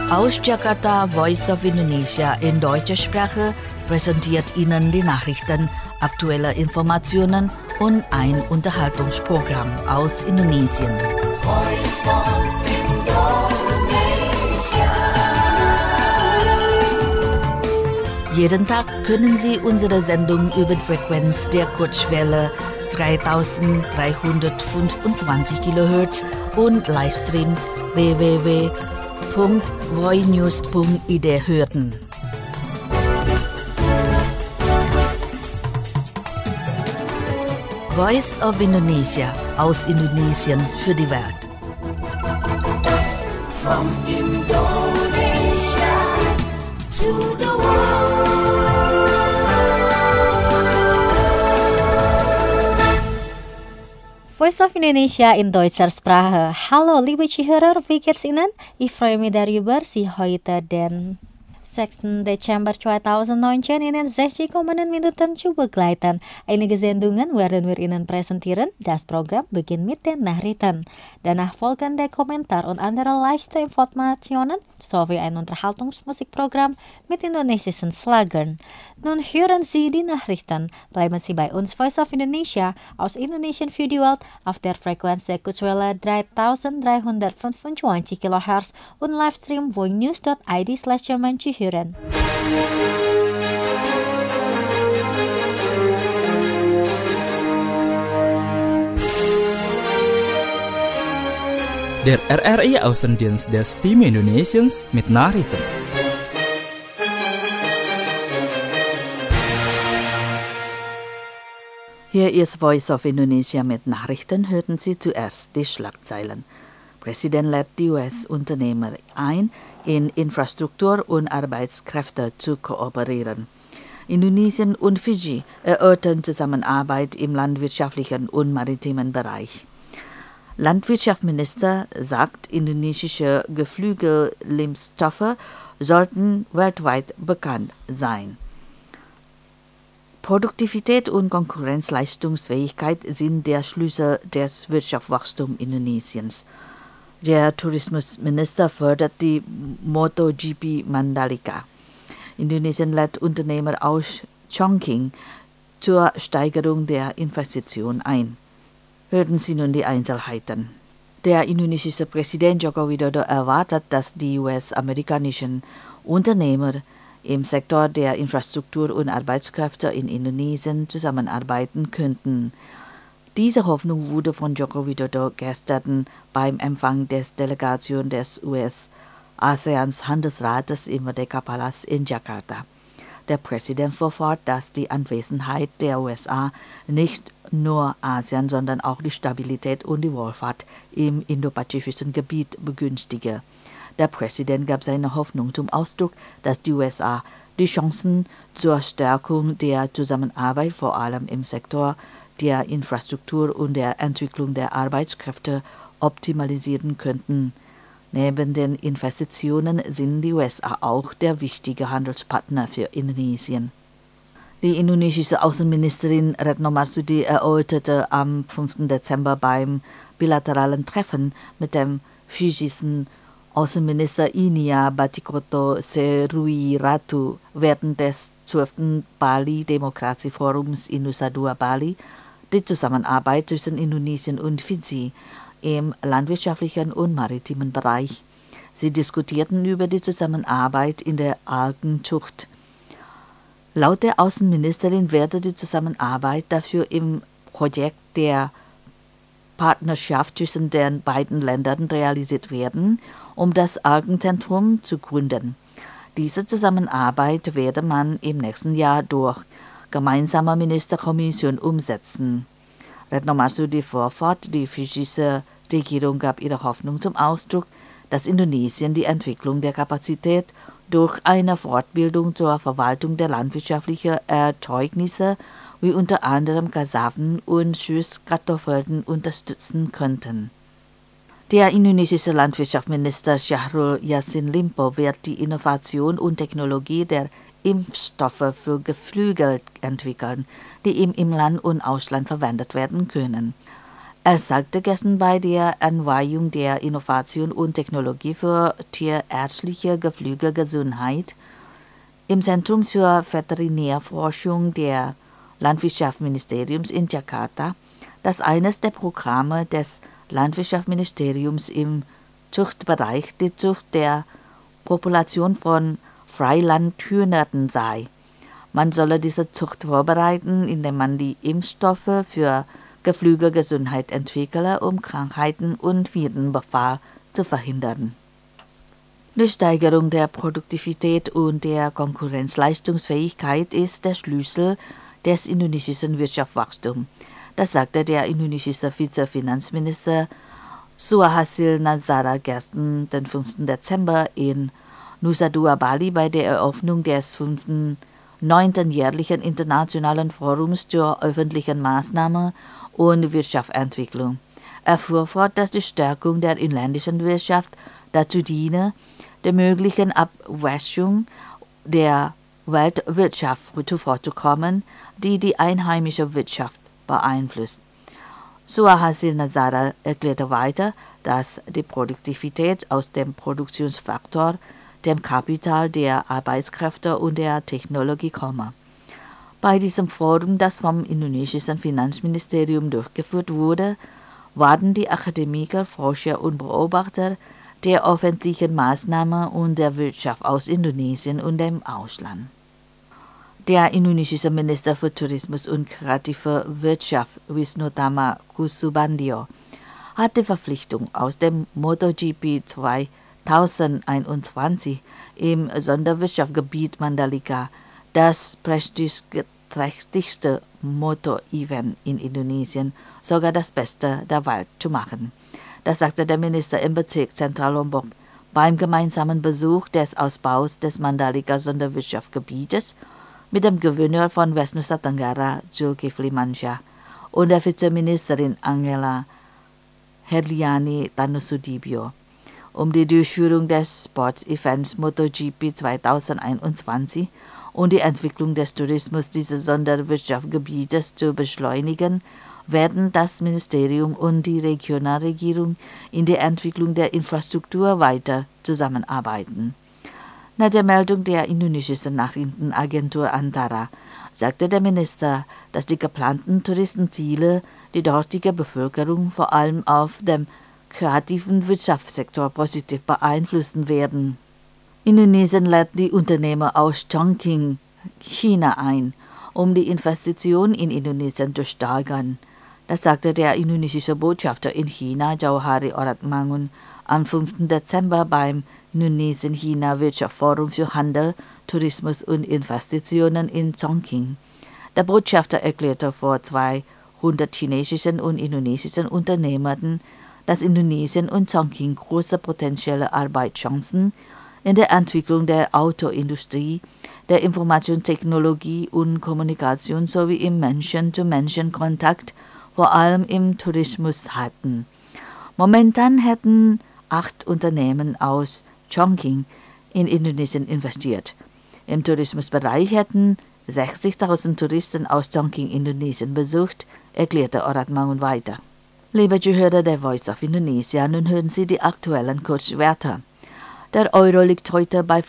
Aus Jakarta, Voice of Indonesia in deutscher Sprache präsentiert Ihnen die Nachrichten, aktuelle Informationen und ein Unterhaltungsprogramm aus Indonesien. Jeden Tag können Sie unsere Sendung über die Frequenz der Kurzwelle 3325 kHz und Livestream www.voinews.id hören. Voice of Indonesia aus Indonesien für die Welt. From Indonesia to the world. Voice of Indonesia in deutscher Sprache. Hallo liebe Zuhörer, wie geht's Ihnen? Ich freue mich darüber, Sie heute den 6. Dezember 2019 in den 60 kommenden Minuten zu begleiten. Einige Sendungen werden wir Ihnen präsentieren. Das Programm beginnt mit den Nachrichten. Danach folgen der Kommentar und andere leichte Informationen sowie ein Unterhaltungsmusikprogramm mit indonesischen Schlagern. Nun hören Sie die Nachrichten. Bleiben Sie bei uns, Voice of Indonesia aus Indonesien für die Welt auf der Frequenz der Kurzwelle 3325 kHz und Livestream voinews.id/German zu hören. Der RRI-Außendienst der Stimme Indonesiens mit Nachrichten. Hier ist Voice of Indonesia mit Nachrichten. Hörten Sie zuerst die Schlagzeilen. Präsident lädt die US-Unternehmer ein, in Infrastruktur und Arbeitskräfte zu kooperieren. Indonesien und Fidschi erörtern Zusammenarbeit im landwirtschaftlichen und maritimen Bereich. Landwirtschaftsminister sagt, indonesische Geflügel-Limpfstoffe sollten weltweit bekannt sein. Produktivität und Konkurrenzleistungsfähigkeit sind der Schlüssel des Wirtschaftswachstums Indonesiens. Der Tourismusminister fördert die MotoGP Mandalika. Indonesien lädt Unternehmer aus Chongqing zur Steigerung der Investition ein. Hören Sie nun die Einzelheiten. Der indonesische Präsident Joko Widodo erwartet, dass die US-amerikanischen Unternehmer im Sektor der Infrastruktur und Arbeitskräfte in Indonesien zusammenarbeiten könnten. Diese Hoffnung wurde von Joko Widodo gestern beim Empfang des Delegation des US-ASEAN-Handelsrates im Merdeka-Palast in Jakarta. Der Präsident fuhr fort, dass die Anwesenheit der USA nicht nur ASEAN, sondern auch die Stabilität und die Wohlfahrt im indopazifischen Gebiet begünstige. Der Präsident gab seine Hoffnung zum Ausdruck, dass die USA die Chancen zur Stärkung der Zusammenarbeit vor allem im Sektor der Infrastruktur und der Entwicklung der Arbeitskräfte optimalisieren könnten. Neben den Investitionen sind die USA auch der wichtige Handelspartner für Indonesien. Die indonesische Außenministerin Retno Marsudi erörterte am 5. Dezember beim bilateralen Treffen mit dem fidschiischen Außenminister Inia Batikoto Seruiratu während des 12. Bali-Demokratie-Forums in Nusa Dua Bali die Zusammenarbeit zwischen Indonesien und Fidschi im landwirtschaftlichen und maritimen Bereich. Sie diskutierten über die Zusammenarbeit in der Algenzucht. Laut der Außenministerin werde die Zusammenarbeit dafür im Projekt der Partnerschaft zwischen den beiden Ländern realisiert werden, um das Algenzentrum zu gründen. Diese Zusammenarbeit werde man im nächsten Jahr durch gemeinsame Ministerkommission umsetzen. Retno Marsudi fuhr fort, die fidschische Regierung gab ihre Hoffnung zum Ausdruck, dass Indonesien die Entwicklung der Kapazität durch eine Fortbildung zur Verwaltung der landwirtschaftlichen Erzeugnisse wie unter anderem Kasaven und Süßkartoffeln unterstützen könnten. Der indonesische Landwirtschaftsminister Syahrul Yassin Limpo wird die Innovation und Technologie der Impfstoffe für Geflügel entwickeln, die im Inland und Ausland verwendet werden können. Er sagte gestern bei der Einweihung der Innovation und Technologie für tierärztliche Geflügelgesundheit im Zentrum für Veterinärforschung der Landwirtschaftsministeriums in Jakarta, dass eines der Programme des Landwirtschaftsministeriums im Zuchtbereich die Zucht der Population von Freilandhühnern sei. Man solle diese Zucht vorbereiten, indem man die Impfstoffe für Geflügelgesundheit entwickle, um Krankheiten und Virenbefall zu verhindern. Die Steigerung der Produktivität und der Konkurrenzleistungsfähigkeit ist der Schlüssel des indonesischen Wirtschaftswachstums. Das sagte der indonesische Vizefinanzminister Suharsil Nazara gestern, den 5. Dezember in Nusa Dua, Bali, bei der Eröffnung des 9. jährlichen Internationalen Forums zur öffentlichen Maßnahme und Wirtschaftsentwicklung. Er fuhr fort, dass die Stärkung der inländischen Wirtschaft dazu diene, der möglichen Abwäschung der Weltwirtschaft zuvorzukommen, die die einheimische Wirtschaft beeinflusst. Suharsil Nazara erklärte weiter, dass die Produktivität aus dem Produktionsfaktor, dem Kapital, der Arbeitskräfte und der Technologie komme. Bei diesem Forum, das vom indonesischen Finanzministerium durchgeführt wurde, waren die Akademiker, Forscher und Beobachter der öffentlichen Maßnahmen und der Wirtschaft aus Indonesien und dem Ausland. Der indonesische Minister für Tourismus und kreative Wirtschaft Wisnuthama Kusubandio hat die Verpflichtung aus dem MotoGP 2021 im Sonderwirtschaftsgebiet Mandalika, das prestigeträchtigste Motor-Event in Indonesien, sogar das Beste der Welt zu machen. Das sagte der Minister im Bezirk Zentral-Lombok beim gemeinsamen Besuch des Ausbaus des Mandalika Sonderwirtschaftsgebietes mit dem Gouverneur von West-Nusa Tenggara, Zulkifli Mansyah, und der Vizeministerin Angela Herliani Tanusudibio, um die Durchführung des Sports-Events MotoGP 2021 und die Entwicklung des Tourismus dieses Sonderwirtschaftsgebietes zu beschleunigen, werden das Ministerium und die Regionalregierung in der Entwicklung der Infrastruktur weiter zusammenarbeiten. Nach der Meldung der indonesischen Nachrichtenagentur Antara sagte der Minister, dass die geplanten Touristenziele die dortige Bevölkerung vor allem auf dem kreativen Wirtschaftssektor positiv beeinflussen werden. Indonesien lädt die Unternehmer aus Chongqing, China ein, um die Investitionen in Indonesien zu steigern. Das sagte der indonesische Botschafter in China, Jauhari Oratmangun, am 5. Dezember beim Indonesien-China-Wirtschaftsforum für Handel, Tourismus und Investitionen in Chongqing. Der Botschafter erklärte vor 200 chinesischen und indonesischen Unternehmern, dass Indonesien und Chongqing große potenzielle Arbeitschancen in der Entwicklung der Autoindustrie, der Informationstechnologie und Kommunikation sowie im Menschen-zu-Menschen-Kontakt, vor allem im Tourismus hatten. Momentan hätten 8 Unternehmen aus Chongqing in Indonesien investiert. Im Tourismusbereich hätten 60.000 Touristen aus Chongqing Indonesien besucht, erklärte Oratmangun weiter. Liebe Zuhörer der Voice of Indonesia, nun hören Sie die aktuellen Kurswerte. Der Euro liegt heute bei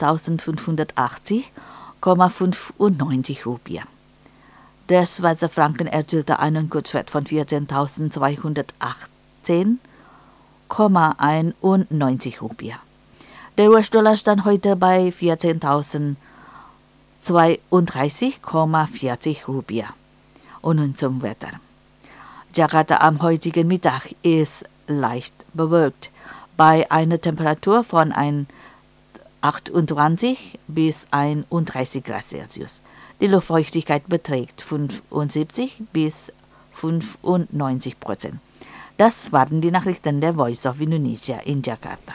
15.580,95 Rupien. Der Schweizer Franken erzielte einen Kurswert von 14.218,91 Rupien. Der US-Dollar stand heute bei 14.032,40 Rupien. Und nun zum Wetter. Jakarta am heutigen Mittag ist leicht bewölkt, bei einer Temperatur von 28 bis 31 Grad Celsius. Die Luftfeuchtigkeit beträgt 75 bis 95%. Das waren die Nachrichten der Voice of Indonesia in Jakarta.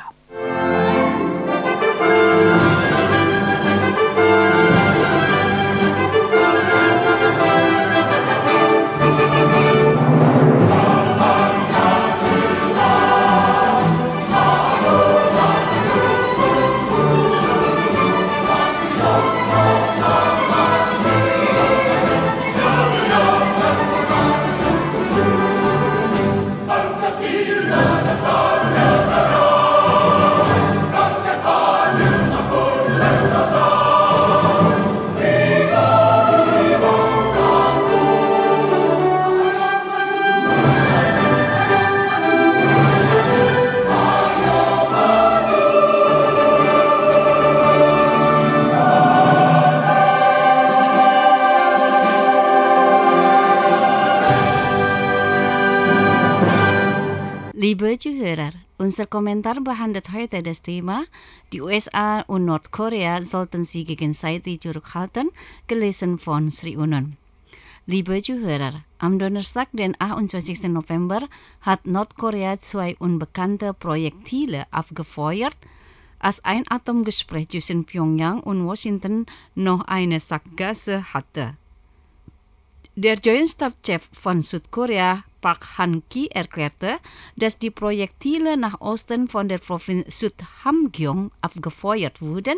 Liebe Zuhörer, unser Kommentar behandelt heute das Thema Die USA und Nordkorea sollten sich gegenseitig zurückhalten, gelesen von Sri Unon. Liebe Zuhörer, am Donnerstag, den 28. November, hat Nordkorea 2 unbekannte Projektile abgefeuert, als ein Atomgespräch zwischen Pyongyang und Washington noch eine Sackgasse hatte. Der Joint Stabschef von Südkorea, Park Han-ki, erklärte, dass die Projektile nach Osten von der Provinz Süd-Hamgyong abgefeuert wurden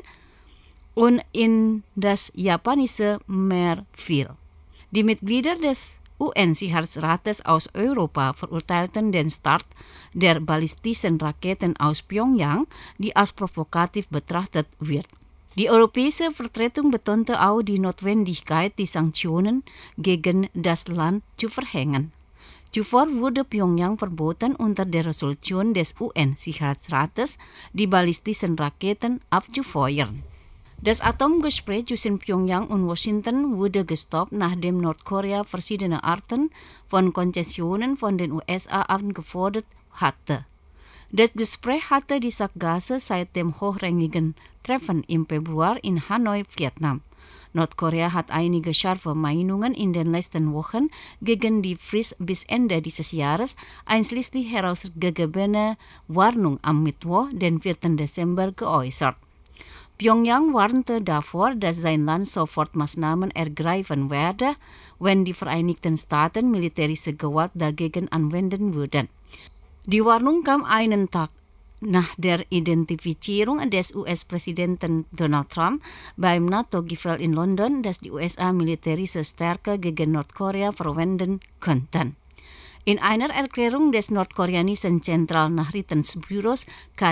und in das japanische Meer fiel. Die Mitglieder des UN-Sicherheitsrates aus Europa verurteilten den Start der ballistischen Raketen aus Pyongyang, die als provokativ betrachtet wird. Die europäische Vertretung betonte auch die Notwendigkeit, die Sanktionen gegen das Land zu verhängen. Zuvor wurde Pyongyang verboten, unter der Resolution des UN-Sicherheitsrates die ballistischen Raketen abzufeuern. Das Atomgespräch zwischen Pyongyang und Washington wurde gestoppt, nachdem Nordkorea verschiedene Arten von Konzessionen von den USA angefordert hatte. Das Gespräch hatte die Sackgasse seit dem hochrangigen Treffen im Februar in Hanoi, Vietnam. Nordkorea hat einige scharfe Meinungen in den letzten Wochen gegen die Frist bis Ende dieses Jahres, einschließlich herausgegebene Warnung am Mittwoch, den 4. Dezember, geäußert. Pyongyang warnte davor, dass sein Land sofort Maßnahmen ergreifen werde, wenn die Vereinigten Staaten militärische Gewalt dagegen anwenden würden. Die Warnung kam einen Tag nach der Identifizierung des US-Präsidenten Donald Trump beim NATO-Gipfel in London, dass die USA militärische Stärke gegen Nordkorea verwenden könnten. In einer Erklärung des nordkoreanischen Zentralnachrichtenbüros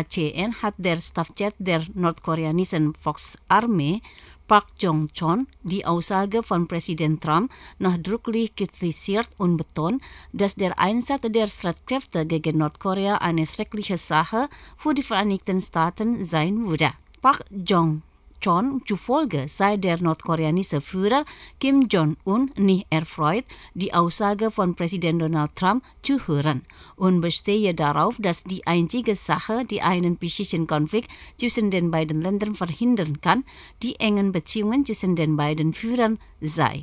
KCN hat der Stabschef der nordkoreanischen Volksarmee Park Jong-chon die Aussage von Präsident Trump nachdrücklich kritisiert und betont, dass der Einsatz der Streitkräfte gegen Nordkorea eine schreckliche Sache für die Vereinigten Staaten sein würde. Park Jong-chon zufolge sei der nordkoreanische Führer Kim Jong-un nicht erfreut, die Aussage von Präsident Donald Trump zu hören und bestehe darauf, dass die einzige Sache, die einen psychischen Konflikt zwischen den beiden Ländern verhindern kann, die engen Beziehungen zwischen den beiden Führern sei.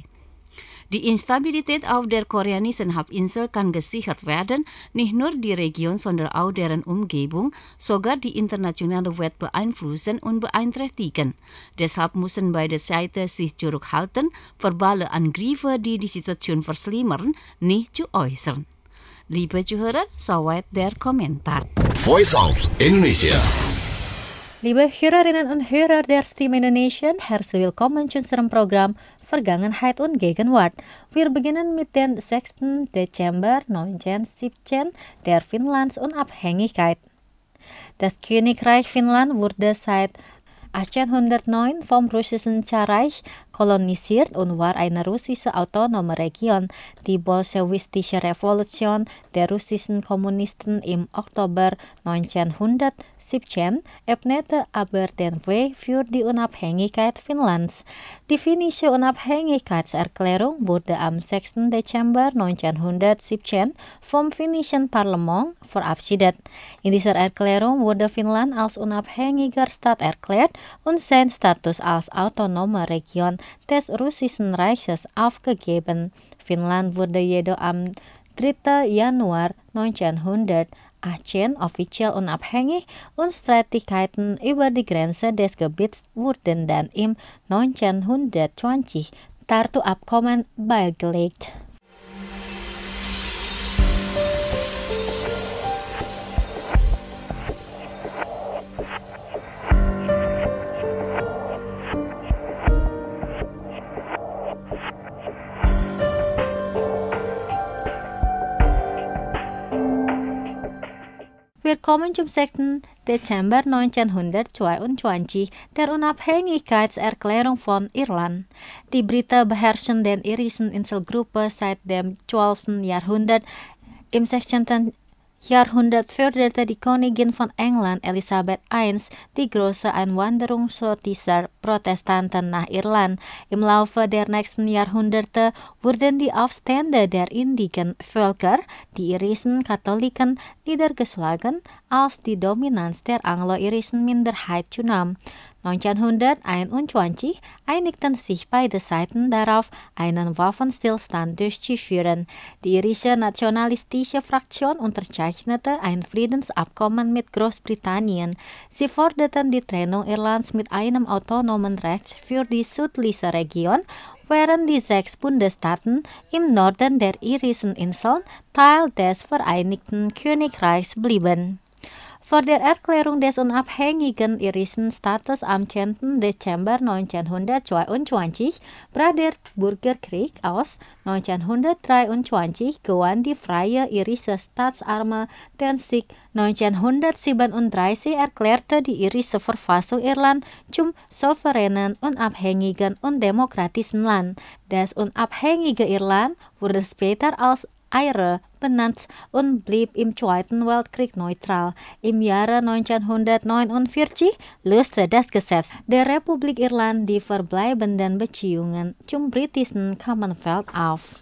Die Instabilität auf der koreanischen Halbinsel kann gesichert werden, nicht nur die Region, sondern auch deren Umgebung, sogar die internationale Welt beeinflussen und beeinträchtigen. Deshalb müssen beide Seiten sich zurückhalten, verbale Angriffe, die die Situation verschlimmern, nicht zu äußern. Liebe Zuhörer, soweit der Kommentar. Voice of Indonesia. Liebe Hörerinnen und Hörer der Stimme Indonesia, herzlich willkommen zu unserem Programm Vergangenheit und Gegenwart. Wir beginnen mit dem 6. Dezember 1917, der Finnlands Unabhängigkeit. Das Königreich Finnland wurde seit 1809 vom russischen Zarreich kolonisiert und war eine russische autonome Region. Die bolschewistische Revolution der russischen Kommunisten im Oktober 1917 öffnete aber den Weg für die Unabhängigkeit Finnlands. Die finnische Unabhängigkeitserklärung wurde am 6. Dezember 1917 vom finnischen Parlament verabschiedet. In dieser Erklärung wurde Finnland als unabhängiger Staat erklärt und sein Status als autonome Region des Russischen Reiches aufgegeben. Finnland wurde jedoch am 3. Januar 1918 offiziell unabhängig und Streitigkeiten über die Grenze des Gebiets wurden dann im 1920 Tartu-Abkommen beigelegt. Willkommen zum 6. Dezember 1922 der Unabhängigkeitserklärung von Irland. Die Briten beherrschen den irischen Inselgruppe seit dem 12. Jahrhundert. Im 16. Jahrhundert förderte die Königin von England Elisabeth I die große Einwanderung schottischer Protestanten nach Irland. Im Laufe der nächsten Jahrhunderte wurden die Aufstände der indigenen Völker, die irischen Katholiken, niedergeschlagen, als die Dominanz der anglo-irischen Minderheit zunahm. 1921 einigten sich beide Seiten darauf, einen Waffenstillstand durchzuführen. Die irische nationalistische Fraktion unterzeichnete ein Friedensabkommen mit Großbritannien. Sie forderten die Trennung Irlands mit einem autonomen Recht für die südliche Region, während die 6 Bundesstaaten im Norden der irischen Inseln Teil des Vereinigten Königreichs blieben. Vor der Erklärung des unabhängigen irischen Staates am 10. Dezember 1922 brach der Bürgerkrieg aus. 1923 gewann die freie irische Staatsarmee den Sieg. 1937 erklärte die irische Verfassung Irland zum souveränen, unabhängigen und demokratischen Land. Das unabhängige Irland wurde später als Eire benannt und blieb im Zweiten Weltkrieg neutral. Im Jahre 1949 löste das Gesetz der Republik Irland die verbleibenden Beziehungen zum britischen Commonwealth auf.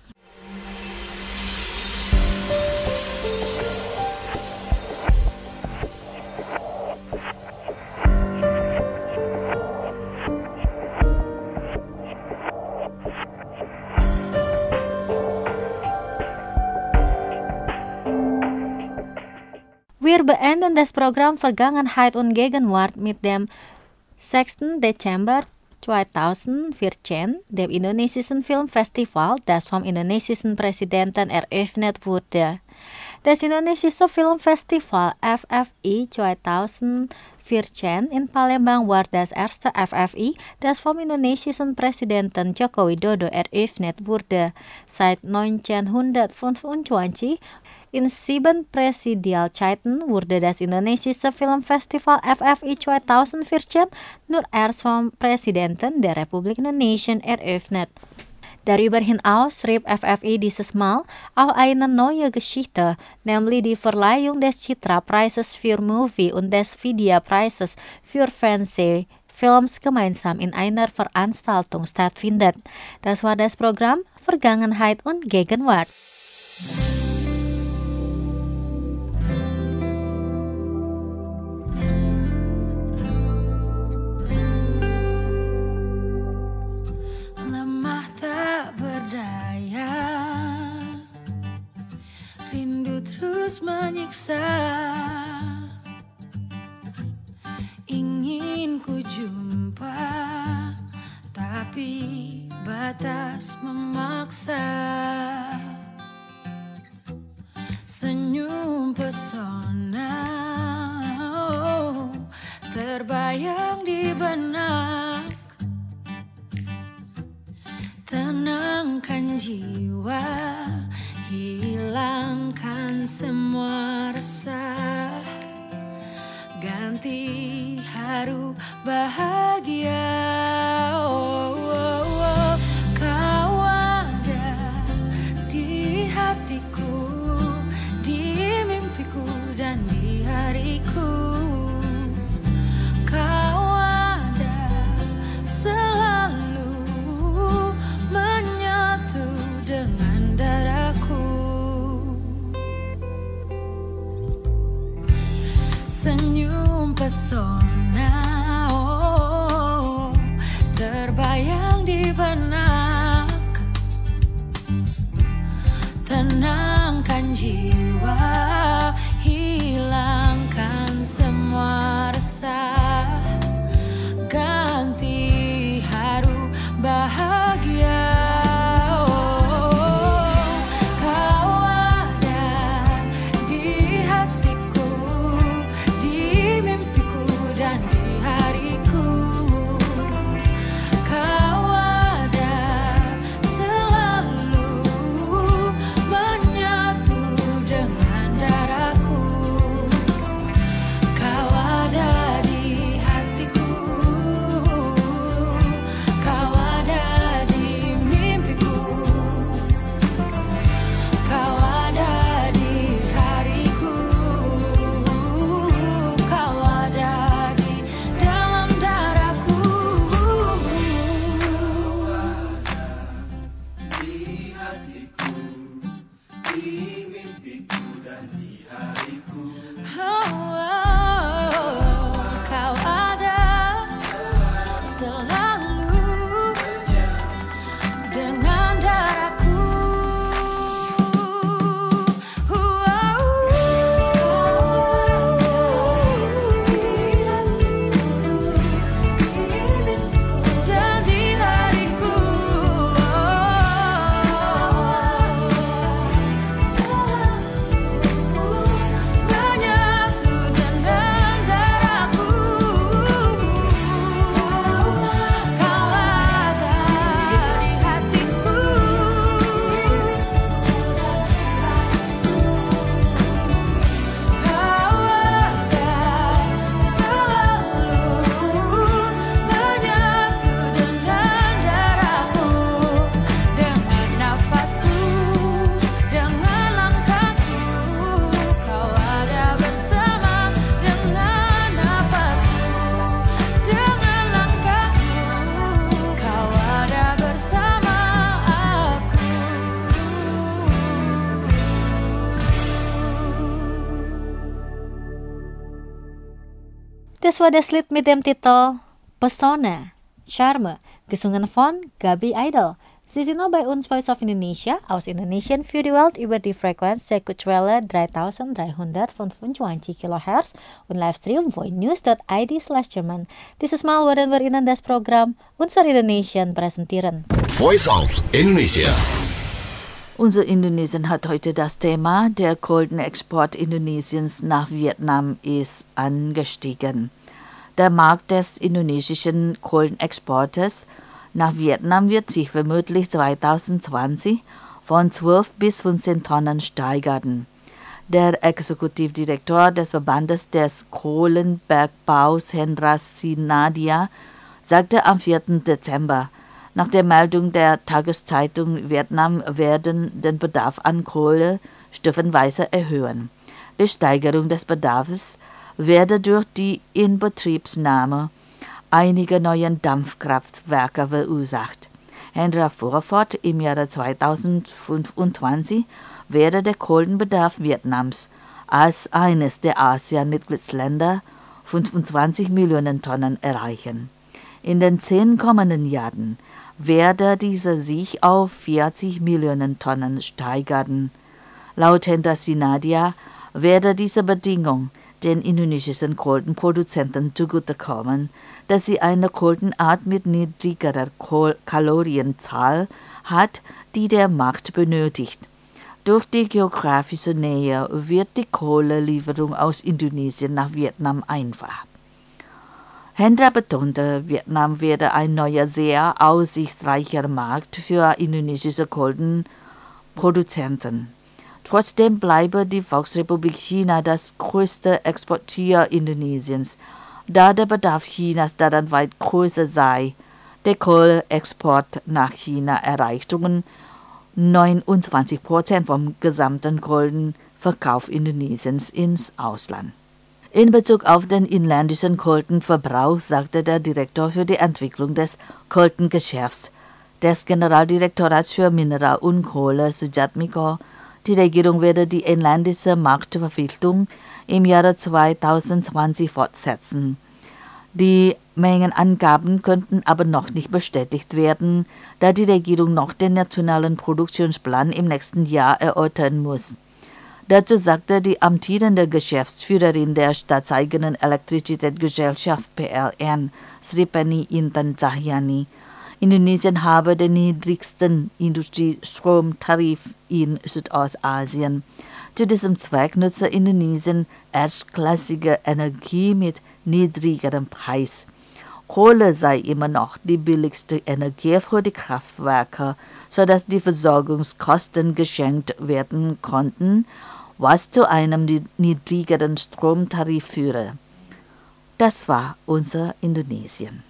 Wir beenden das Programm Vergangenheit und Gegenwart mit dem 6. Dezember 2014, dem indonesischen Filmfestival, das vom indonesischen Präsidenten eröffnet wurde. Das indonesische Filmfestival FFI 2014 in Palembang war das erste FFI, das vom indonesischen Präsidenten Joko Widodo eröffnet wurde. Seit 1925 in 7 Präsidialzeiten wurde das indonesische Filmfestival FFI 2014 nur erst vom Präsidenten der Republik Indonesien eröffnet. Darüber hinaus schrieb FFI dieses Mal auch eine neue Geschichte, nämlich die Verleihung des Citra-Preises für Movie und des Vidya-Preises für Fernsehfilms gemeinsam in einer Veranstaltung stattfindet. Das war das Programm Vergangenheit und Gegenwart. Rindu terus menyiksa, ingin ku jumpa, tapi batas memaksa. Senyum pesona terbayang di benak, tenangkan jiwa, hilangkan semua resah, ganti haru bahagia. Oh, oh, oh. Kau ada di hatiku, di mimpiku dan di hariku. Kau ada selalu menyatu dengan daraku. Senyum pesona terbayang di benak, tenangkan jiwa, hilangkan semua resah, ganti haru bahagia. Das war das Lied mit dem Titel Pesona, Charme, gesungen von Gaby Idol. Sie sind noch bei uns Voice of Indonesia aus Indonesian für die Welt über die Frequenz Sekutwelle 3325 kHz und Livestream voinews.id/German. Dieses Mal werden wir Ihnen das Programm Unser Indonesian präsentieren. Voice of Indonesia. Unser Indonesien hat heute das Thema, der Kohlenexport Indonesiens nach Vietnam ist angestiegen. Der Markt des indonesischen Kohlenexportes nach Vietnam wird sich vermutlich 2020 von 12 bis 15 Tonnen steigern. Der Exekutivdirektor des Verbandes des Kohlenbergbaus Hendra Sinadia sagte am 4. Dezember, nach der Meldung der Tageszeitung Vietnam werden den Bedarf an Kohle stufenweise erhöhen. Die Steigerung des Bedarfs werde durch die Inbetriebsnahme einiger neuen Dampfkraftwerke verursacht. Hendra fuhr fort, im Jahre 2025 werde der Kohlenbedarf Vietnams als eines der ASEAN-Mitgliedsländer 25 Millionen Tonnen erreichen. In den 10 kommenden Jahren werde dieser sich auf 40 Millionen Tonnen steigern. Laut Hendra Sinadia werde diese Bedingung den indonesischen Kohlenproduzenten zugutekommen, dass sie eine Kohlenart mit niedrigerer Kalorienzahl hat, die der Markt benötigt. Durch die geografische Nähe wird die Kohlelieferung aus Indonesien nach Vietnam einfach. Hendra betonte, Vietnam werde ein neuer, sehr aussichtsreicher Markt für indonesische Kohlenproduzenten. Trotzdem bleibe die Volksrepublik China das größte Exportier Indonesiens, da der Bedarf Chinas daran weit größer sei. Der Kohleexport nach China erreicht rund 29% vom gesamten Kohlenverkauf Indonesiens ins Ausland. In Bezug auf den inländischen Kohlenverbrauch sagte der Direktor für die Entwicklung des Kohlengeschäfts des Generaldirektorats für Mineral und Kohle Sujatmiko, die Regierung werde die inländische Marktverpflichtung im Jahre 2020 fortsetzen. Die Mengenangaben könnten aber noch nicht bestätigt werden, da die Regierung noch den nationalen Produktionsplan im nächsten Jahr erörtern muss. Dazu sagte die amtierende Geschäftsführerin der staatseigenen Elektrizitätsgesellschaft PLN, Sripeni Intan Cahyani, Indonesien habe den niedrigsten Industriestromtarif in Südostasien. Zu diesem Zweck nutze Indonesien erstklassige Energie mit niedrigerem Preis. Kohle sei immer noch die billigste Energie für die Kraftwerke, sodass die Versorgungskosten geschenkt werden konnten, was zu einem niedrigeren Stromtarif führe. Das war unser Indonesien.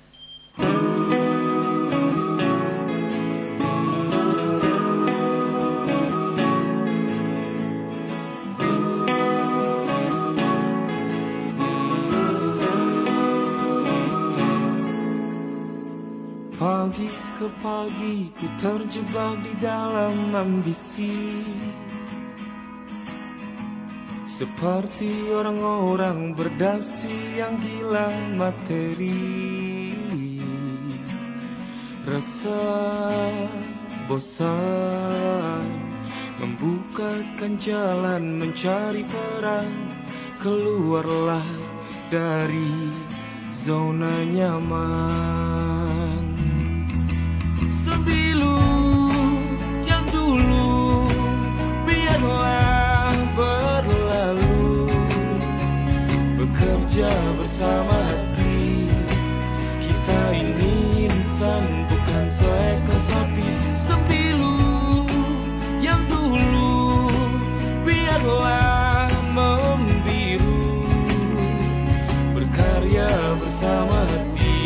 Pagi ke pagi ku terjebak di dalam ambisi, seperti orang-orang berdasi yang gila materi. Rasa bosan membukakan jalan mencari terang, keluarlah dari zona nyaman. Sembilu yang dulu biarlah berlalu, bekerja bersama hati. Kita ini insan bukan seekor sapi. Sembilu yang dulu biarlah membiru, berkarya bersama hati.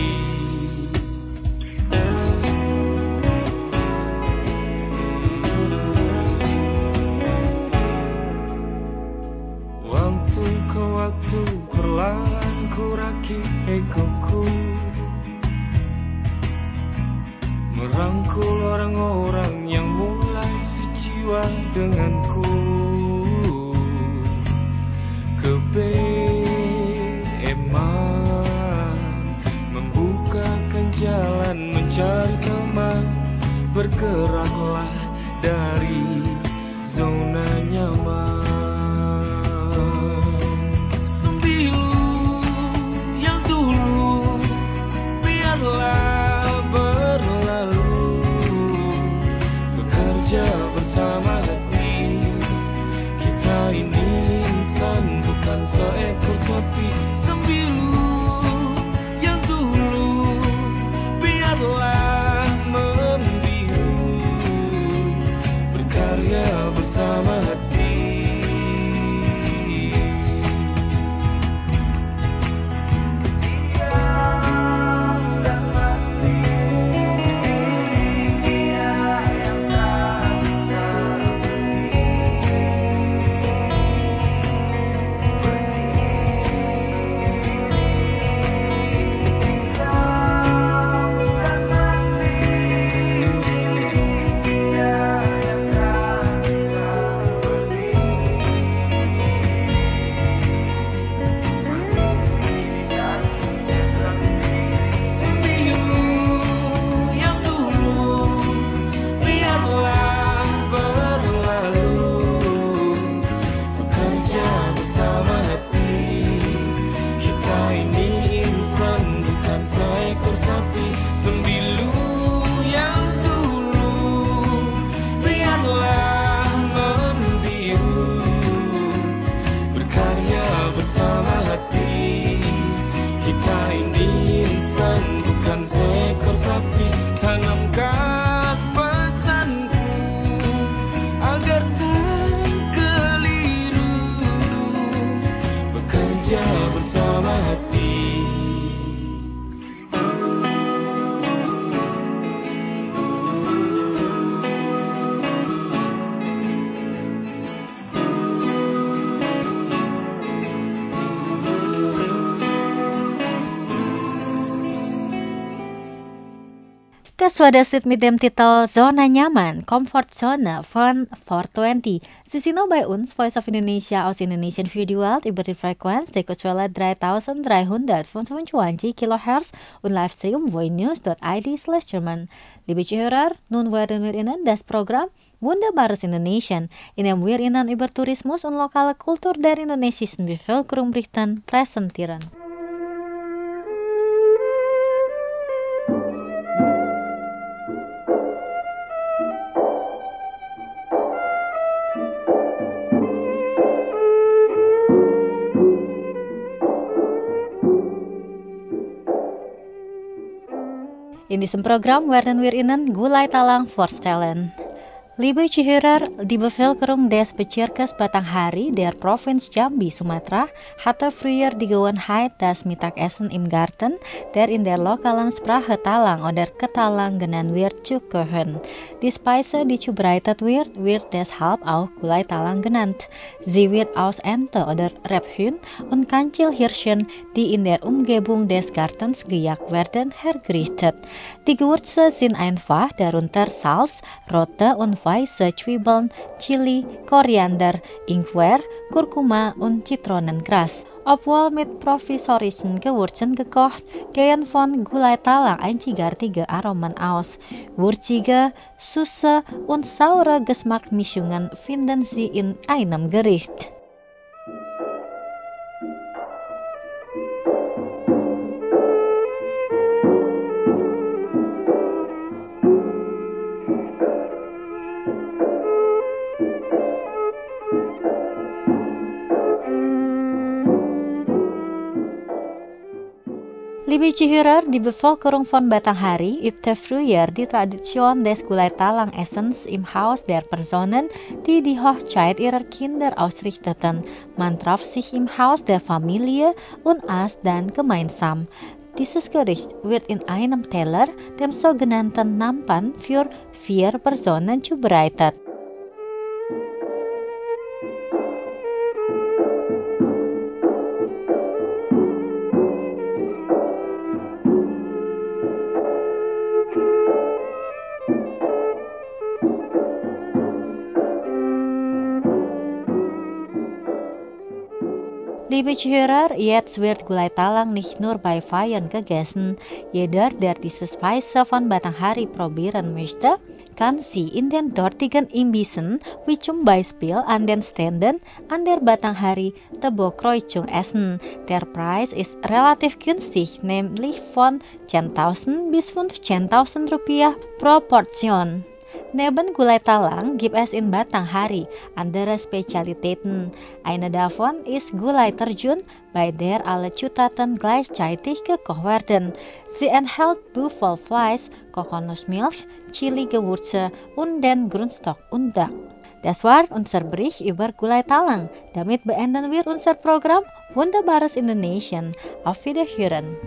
Waktu perlahan ku rakit egoku, merangkul orang-orang yang mulai sejiwa denganku. Kebeeman bergeraklah dari zona nyaman. Sembilu yang dulu biarlah berlalu, bekerja bersama hati. Kita ini insan, bukan seekor sapi. Sembilu yang dulu biarlah membiru, berkarya bersama hati. Tanamkan pesanku agar tak keliru, bekerja bersama hati. Kaswadasit mit dem Titel Zona Nyaman, Comfort Zone von 420. Sie sind noch bei uns, Voice of Indonesia aus Indonesian für die Welt, über die Frequenz der Kurzwelle 3325 kHz und Livestream voinews.id/German. Liebe Zuhörer, nun werden wir Ihnen das Programm Wunderbares Indonesien, in dem wir Ihnen über Tourismus und lokale Kultur der indonesischen Bevölkerung berichten, präsentieren. In diesem Programm werden wir Ihnen Gulai Talang vorstellen. Liebe Zuhörer, die Bevölkerung des Bezirkes Batanghari der Provinz Jambi, Sumatera, hatte früher die Gewohnheit, das Mittagessen im Garten, der in der lokalen Sprache Talang oder Ketalang genannt wird, zu kochen. Die Speise, die zubereitet wird, wird deshalb auch Gulai Talang genannt. Sie wird aus Ente oder Rebhuhn und Kancilhirschen, die in der Umgebung des Gartens gejagt werden, hergerichtet. Die Gewürze sind einfach, darunter Salz, rote und weiße Zwiebeln, Chili, Koriander, Ingwer, Kurkuma und Zitronengras. Obwohl mit provisorischen Gewürzen gekocht, gehen von Gulai Talang einzigartige Aromen aus. Würzige, süße und saure Geschmacksmischungen finden Sie in einem Gericht. Liebe Zuhörer, die Bevölkerung von Batanghari übte früher die Tradition des Gulai Talang Essens im Haus der Personen, die die Hochzeit ihrer Kinder ausrichteten. Man traf sich im Haus der Familie und aß dann gemeinsam. Dieses Gericht wird in einem Teller, dem sogenannten Nampan, für 4 Personen zubereitet. Liebe Zuhörer, jetzt wird Gulai Talang nicht nur bei Feiern gegessen. Jeder, der diese Speise von Batanghari probieren möchte, kann sie in den dortigen Imbissen wie zum Beispiel an den Ständen an der Batanghari Tebokroicung essen. Der Preis ist relativ günstig, nämlich von 10.000 bis 15.000 Rupiah pro Portion. Neben Gulai Talang gibt es in Batanghari andere Spezialitäten. Eine davon ist Gulai Terjun, bei der alle Zutaten gleichzeitig gekocht werden. Sie enthält Büffelfleisch, Kokosnussmilch, Chili-Gewürze und den Grundstock Undak. Das war unser Bericht über Gulai Talang. Damit beenden wir unser Programm Wunderbares Indonesien. Auf Wiederhören.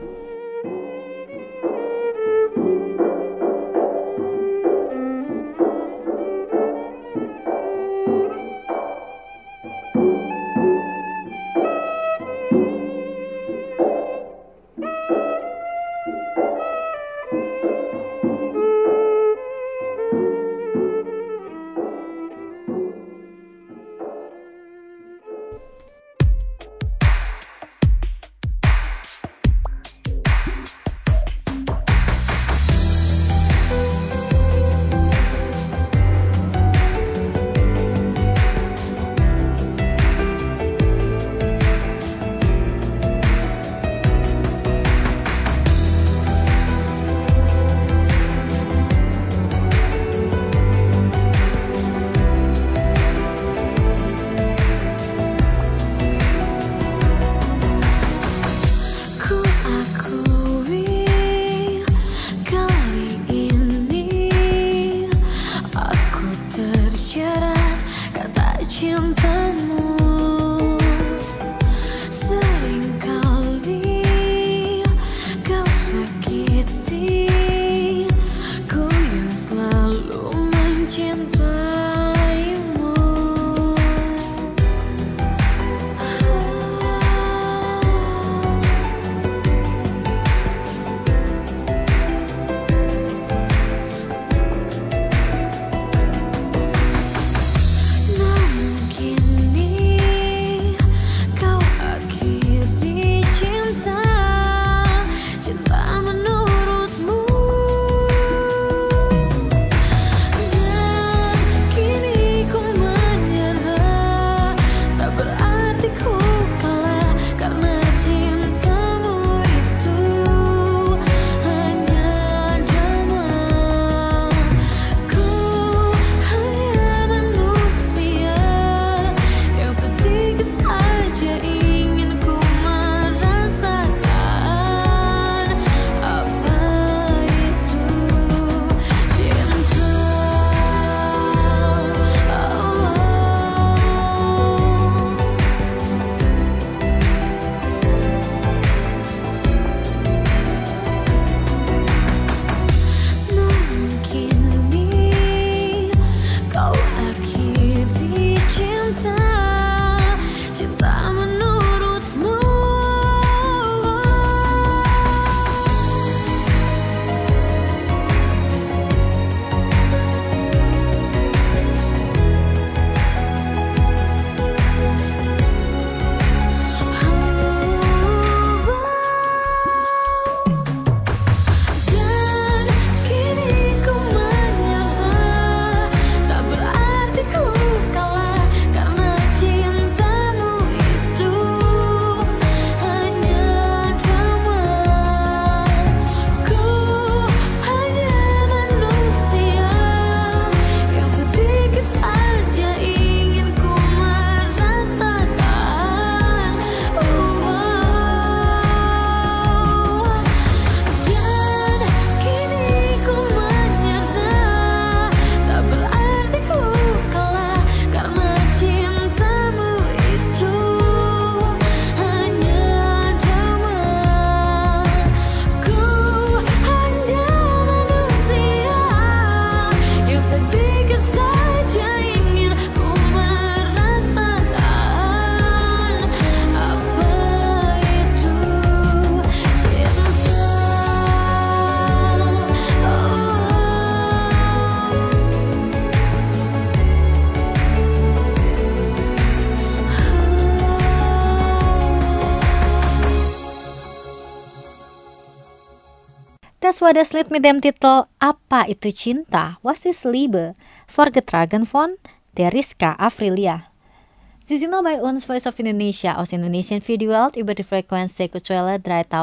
Das war das Lied mit dem Titel Apa Itu Cinta? Was ist Liebe? Vorgetragen von der Rizka Afrilia. Sie sind noch bei uns Voice of Indonesia aus Indonesian Videowelt über die Frequenz Kuchwelle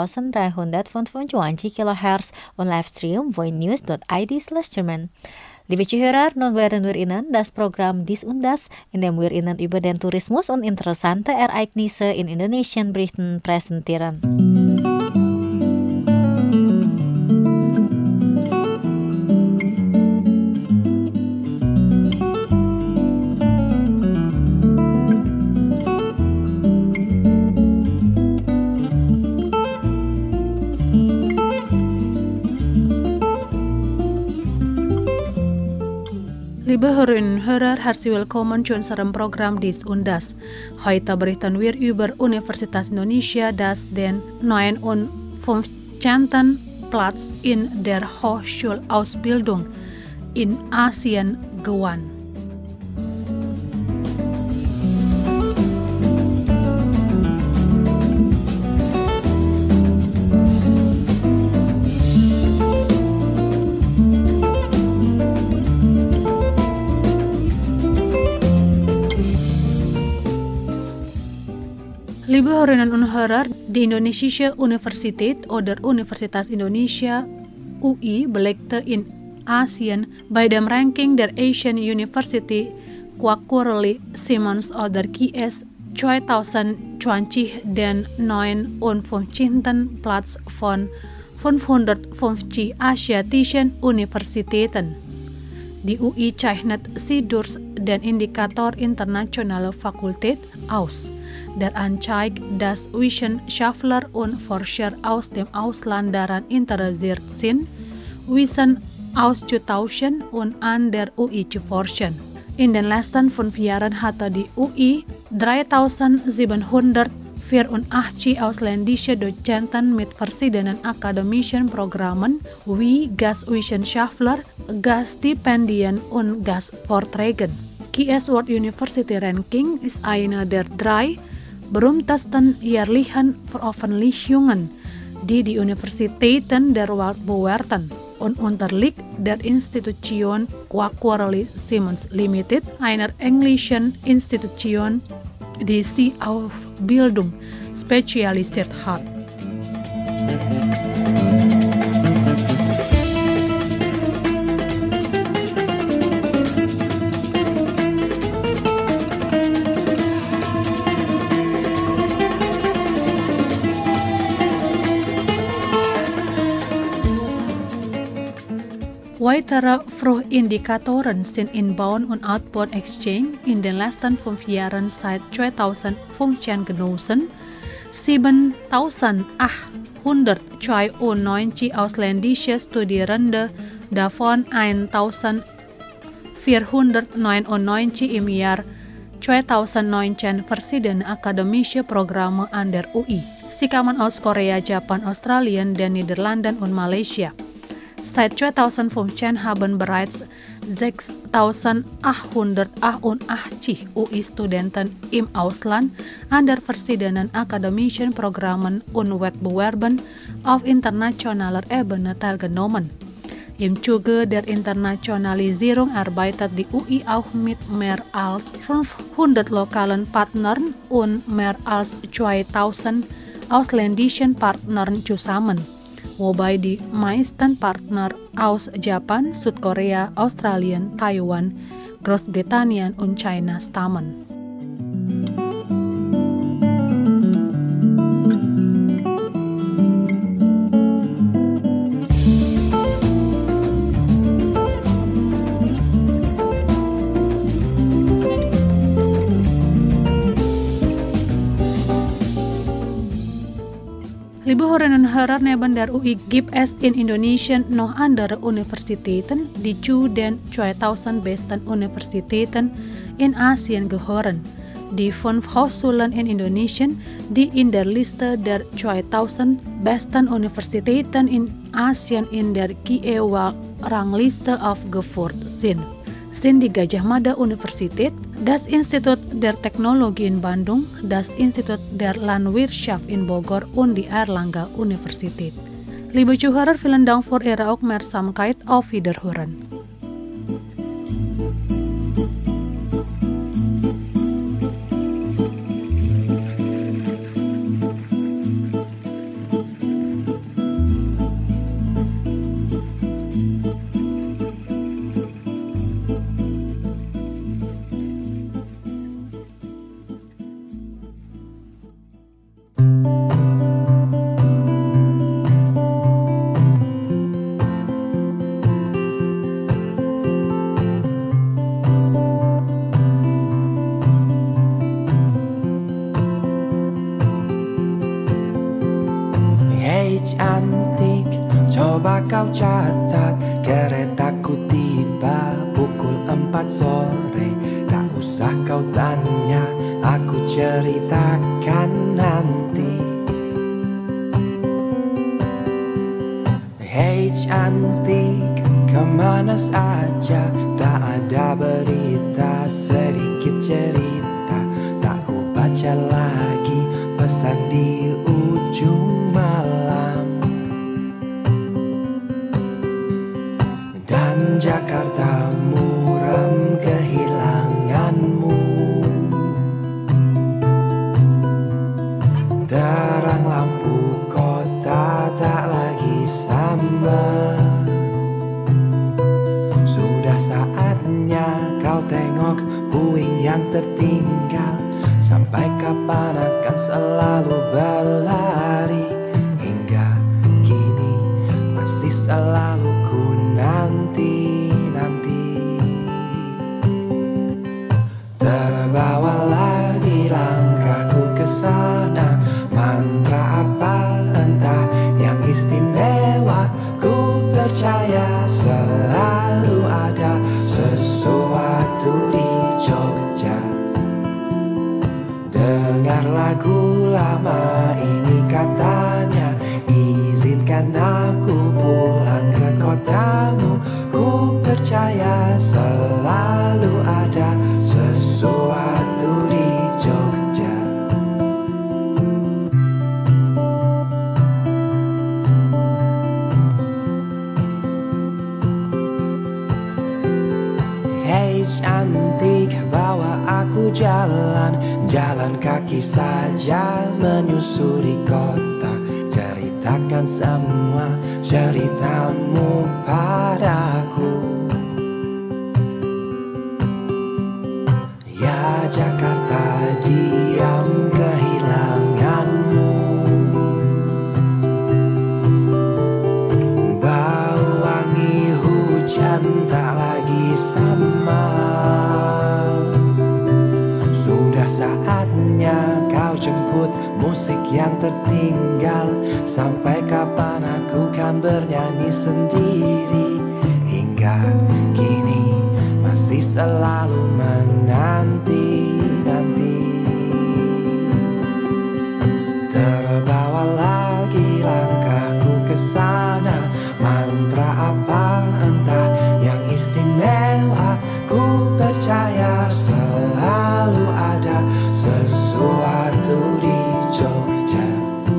3325 kHz und Livestream voinews.id/German. Liebe Zuhörer, nun werden wir Ihnen das Programm Dies und Das, in dem wir Ihnen über den Tourismus und interessante Ereignisse in Indonesien berichten, präsentieren. Liebe Hörerinnen und Hörer, herzlich willkommen zu unserem Programm Dies und Das. Heute berichten wir über Universitas Indonesia, das den 59. Platz in der Hochschulausbildung in Asien gewann. Liebe Hörerinnen und Hörer, die Indonesische Universität oder Universitas Indonesia UI belegte in Asien bei dem Ranking der Asian University Quarterly Simmons oder QS 2020 den 59. Platz von 550 asiatischen Universitäten. Die UI zeichnet sie durch den Indikator internationale Fakultät aus, der anzeigt, dass Wissenschaftler und Forscher aus dem Ausland daran interessiert sind, Wissen auszutauschen und an der UI zu forschen. In den letzten 5 Jahren hatte die UI 3784 ausländische Dozenten mit verschiedenen akademischen Programmen wie Gastwissenschaftler, Gaststipendien und Gastvorträgen. QS World University Ranking ist einer der 3 berühmtesten jährlichen Veröffentlichungen, die die Universitäten der Welt bewerten, und unterliegt der Institution Quarterly Simmons Limited, einer englischen Institution, die sich auf Bildung spezialisiert hat. Weitere Frühindikatoren sind Inbound und Outbound Exchange in den letzten 5 Jahren seit 2015 genossen. 7.892 ausländische Studierende, davon 1.499 im Jahr 2019 verschiedene akademische Programme an der UI. Sie kamen aus Korea, Japan, Australien, den Niederlanden und Malaysia. Seit 2015 haben bereits 6.888 UI-Studenten im Ausland an der verschiedenen akademischen Programmen und Wettbewerben auf internationaler Ebene teilgenommen. Im Zuge der Internationalisierung arbeitet die UI auch mit mehr als 500 lokalen Partnern und mehr als 2000 ausländischen Partnern zusammen, wobei die meisten Partner aus Japan, Südkorea, Australien, Taiwan, Großbritannien und China stammen. Liebe Hörerinnen und Hörer, neben der UI gibt es in Indonesien noch andere Universitäten, die zu den 2000 besten Universitäten in Asien gehören. Die 5 Hochschulen in Indonesien, die in der Liste der 2000 besten Universitäten in Asien in der QE-Rangliste aufgeführt sind die Gajah Mada Universität, das Institut der Technologie in Bandung, das Institut der Landwirtschaft in Bogor und die Erlangga Universität. Liebe Zuhörer, vielen Dank für Ihre Aufmerksamkeit. Auf Wiederhören. Cantik, coba kau catat, keretaku tiba pukul 4 sore. Tak usah kau tanya, aku ceritakan nanti. Hei cantik, kemana saja? Tak ada berita, sedikit cerita. Tak ku baca lagi pesan di ujung malam. Dan Jakarta muram kehilanganmu. Terang lampu kota tak lagi sama. Sudah saatnya kau tengok puing yang tertinggal. Sampai kapan akan selalu berlari? Hingga kini masih selalu ku nanti-nanti. Terbawa lagi langkahku ke sana. Mantra apa entah yang istimewa. Ku percaya selalu ada sesuatu di Jogja. Dengar lagu lama ini katanya, izinkan aku pulang ke kotamu. Ku percaya selalu ada sesuatu di Jogja. Hei cantik, bawa aku jalan kaki saja menyusuri kota. Ceritakan semua ceritamu padaku. Ya Jakarta, diam kehilanganmu. Bau wangi hujan tak lagi sama. Sudah saatnya kau jemput musik yang tertinggal. Sampai kapan aku kan bernyanyi sendiri? Hingga kini masih selalu menanti-nanti. Terbawa lagi langkahku ke sana. Mantra apa entah yang istimewa. Ku percaya selalu ada sesuatu di Jogja.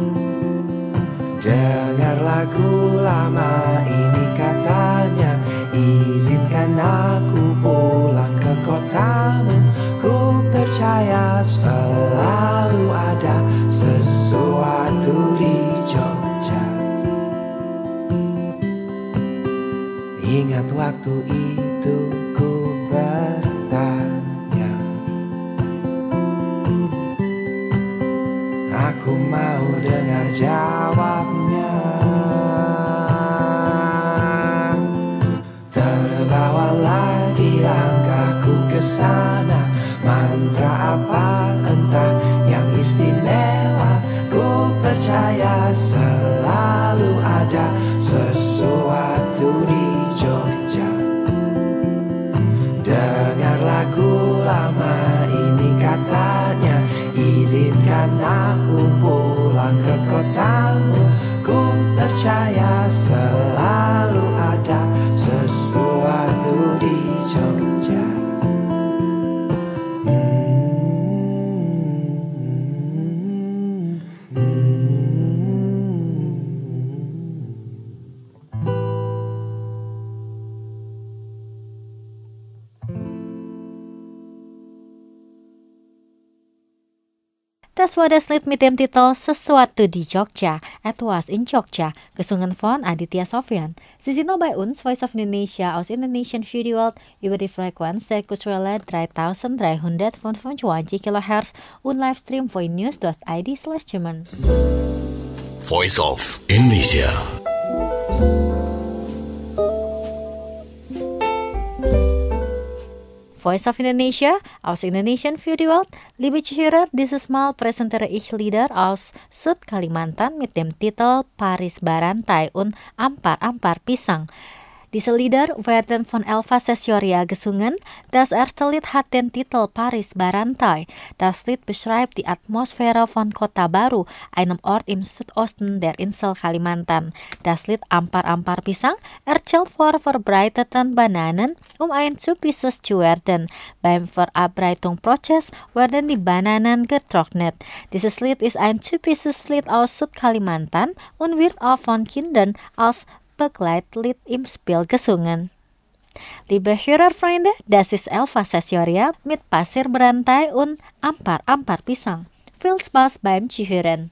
Dengar lagu lama ini katanya, izinkan aku pulang ke kotamu. Ku percaya selalu ada sesuatu di Jogja. Ingat waktu itu ku bertanya, aku mau dengar jawabnya. Terbawa lagi langkahku ke sana. Mantra apa entah yang istimewa. Ku percaya selalu ada sesuatu di Jogja. Dengar lagu lama ini katanya, izinkan aku pulang ke kotamu. Ku percaya selalu ada sesuatu di Jogja. Das war das Lied mit dem Titel Sesuatu di Jogja, Etwas in Jogja, gesungen von Aditya Sofyan. Sie sind noch bei uns, Voice of Indonesia aus Indonesian Videowelt über die Frequenz der Kulturelle 3325 kHz und Livestream voinews.id/German. Voice of Indonesia. Voice of Indonesia aus Indonesian Videowelt. Liebe Zuhörer, dieses Mal präsentiere ich Lieder aus Süd-Kalimantan mit dem Titel Paris Barantai und Ampar-Ampar Pisang. Diese Lieder werden von Elva Sesioria gesungen. Das erste Lied hat den Titel Paris Barantai. Das Lied beschreibt die Atmosphäre von Kota Baru, einem Ort im Südosten der Insel Kalimantan. Das Lied Ampar-Ampar Pisang erzählt von verbreiteten Bananen, ein zu Pieces zu werden. Beim Verarbeitungsprozess werden die Bananen getrocknet. Dieses Lied ist ein typisches Lied aus Süd-Kalimantan und wird auch von Kindern als Begleitlied im Spiel gesungen. Liebe Hörerfreunde, das ist Elva Sesioria mit Pasir Berantai und Ampar-Ampar Pisang. Viel Spaß beim Zuhören.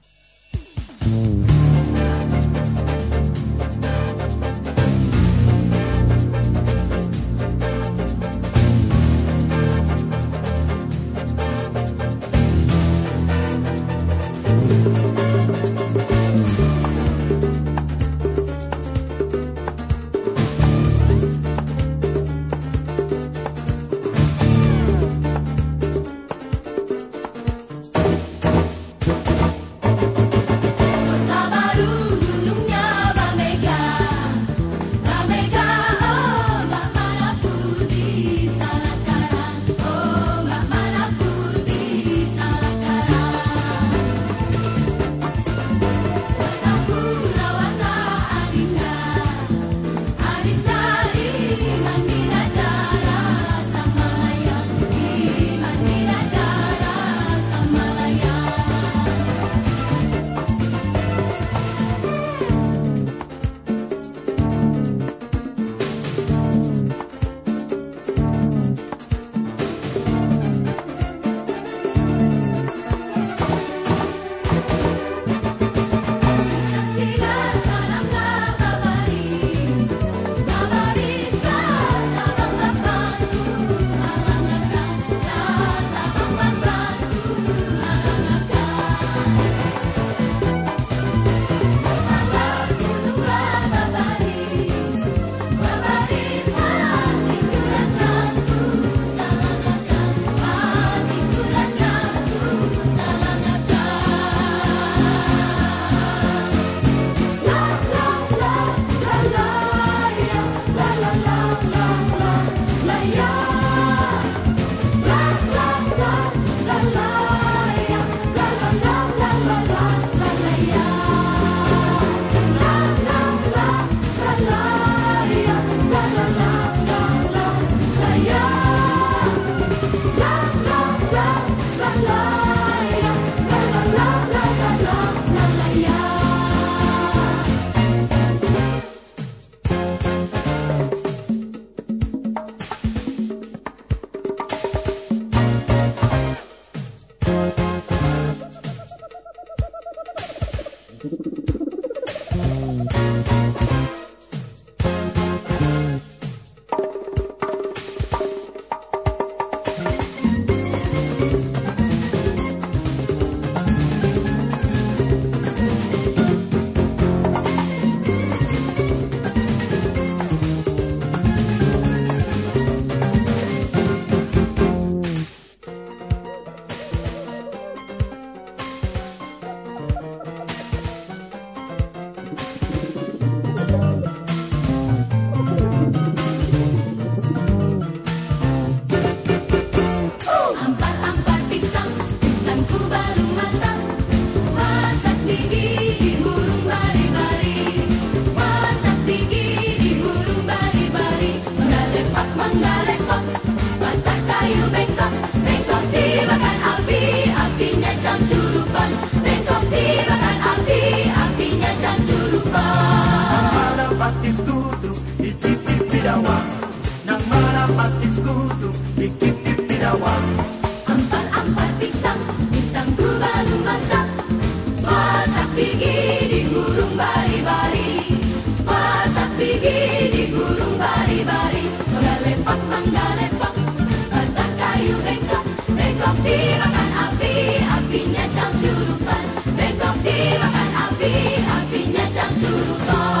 gurung bari-bari, masak gigi di gurung bari-bari. Menggalepak, batang kayu bengkok, bengkok dimakan api, apinya cangcurupan. Bengkok dimakan api, apinya cangcurupan.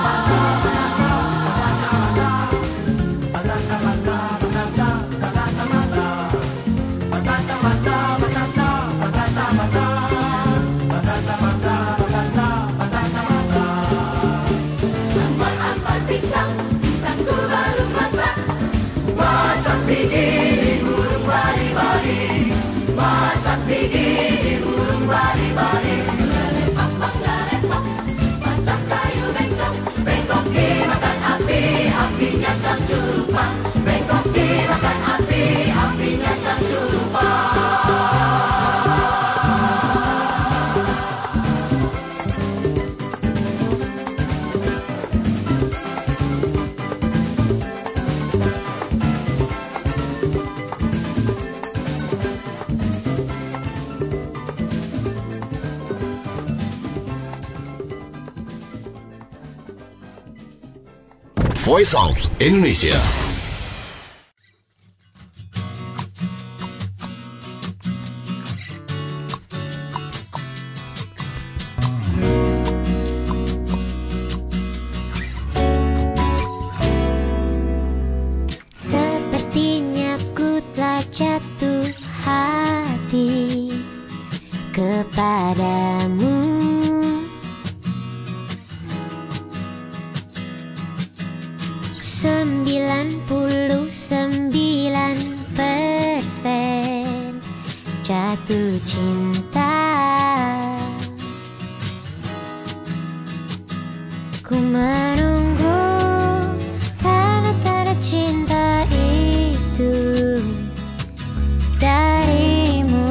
Ampar pisang, pisangku baru masak. Masak gigi di burung bari-bari, masak gigi di burung bari-bari. Menggalepak, batang kayu bengkok, bengkok dimakan api, apinya cangcurupan. Bengkok dimakan api, apinya cangcurupan. Voice of Indonesia. Sepertinya ku telah jatuh hati kepadamu. 99% jatuh cinta. Ku menunggu tanda-tanda cinta itu darimu,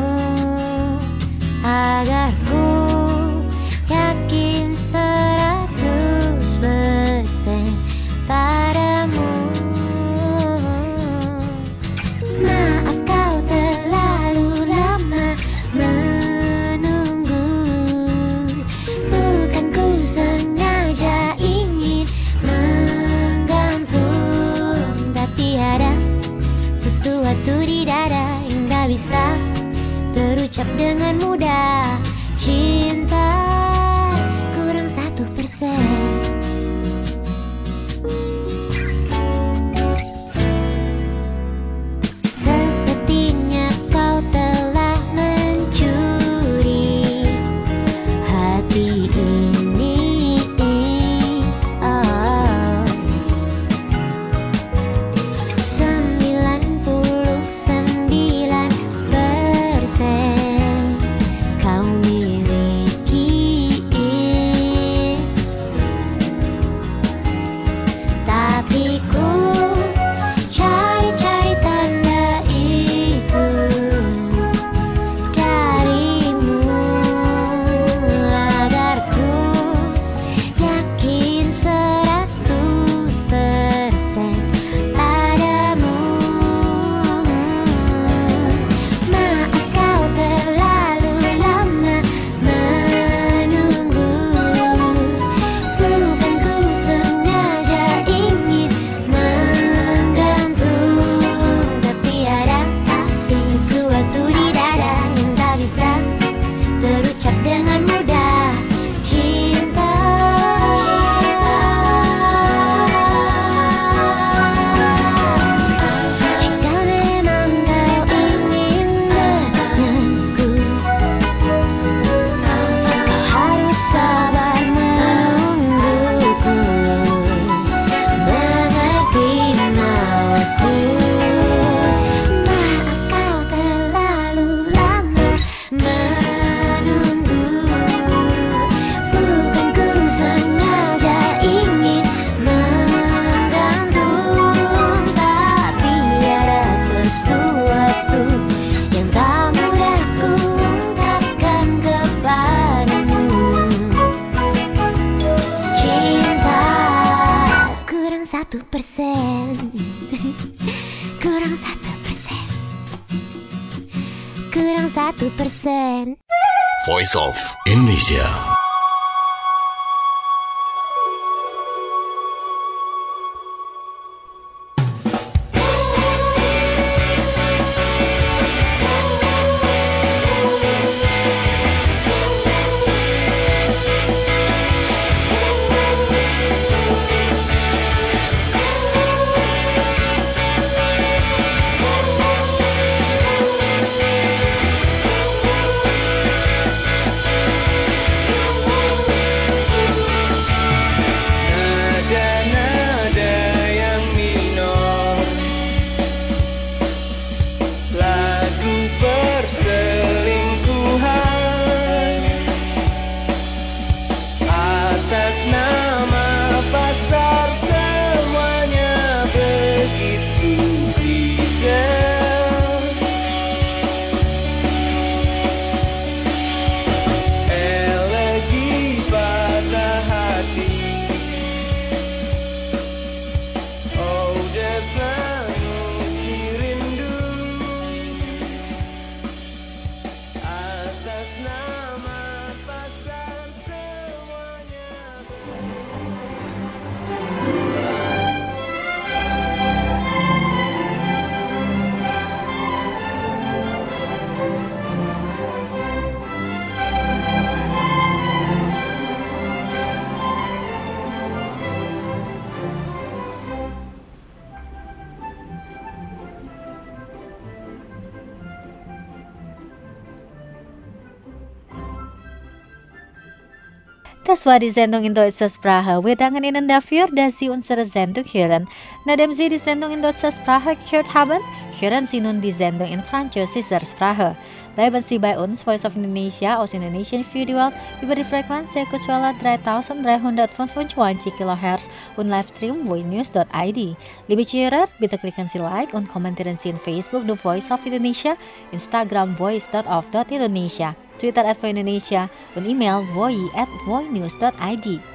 agar ku yakin 100% padamu. Maaf kau terlalu lama menunggu, bukan ku sengaja ingin menggantung, tapi ada sesuatu di dada yang gak bisa terucap dengan mudah. Cinta kurang 1%. Kurang 1%. Voice of Indonesia. Das war die Sendung in deutscher Sprache. Wir danken Ihnen dafür, dass Sie unsere Sendung hören. Nachdem Sie die Sendung in deutscher Sprache gehört haben, hören Sie nun die Sendung in französischer Sprache. Bleiben Sie bei uns, Voice of Indonesia aus Indonesian für die Welt, über die Frequenz der Kurzwelle 3325 kHz und Livestream voinews.id. Liebe Zuhörer, bitte klicken Sie Like und kommentieren Sie in Facebook The Voice of Indonesia, Instagram voice.of.indonesia, Twitter @voindonesia und E-Mail voi@voinews.id.